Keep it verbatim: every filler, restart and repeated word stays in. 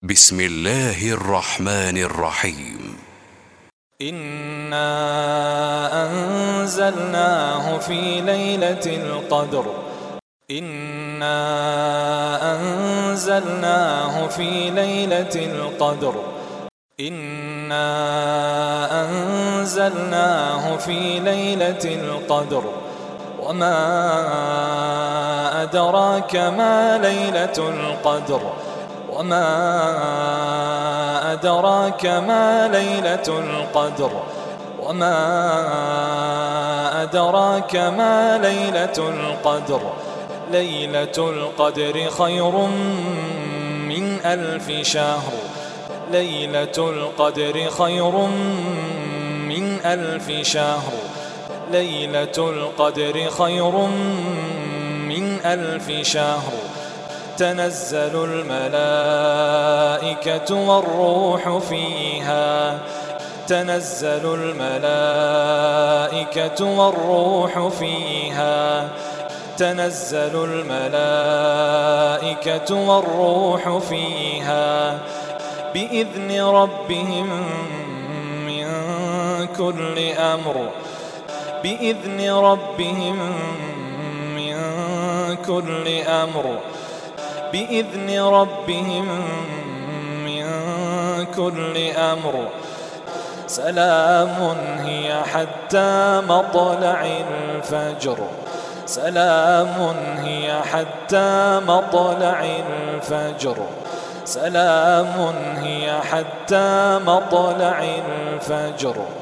بسم الله الرحمن الرحيم. إنا أنزلناه في ليلة القدر إنا أنزلناه في ليلة القدر إنا أنزلناه في ليلة القدر وما أدراك ما ليلة القدر وما أدراك ما ليلة القدر وما أدراك ما ليلة القدر ليلة القدر خير من ألف شهر ليلة القدر خير من ألف شهر ليلة القدر خير من ألف شهر تنزل الملائكة والروح فيها تنزل الملائكة والروح فيها تنزل الملائكة والروح فيها بإذن ربهم من كل أمر بإذن ربهم من كل أمر بإذن ربهم من كل أمر سلام هي حتى مطلع الفجر سلام هي حتى مطلع الفجر سلام هي حتى مطلع الفجر.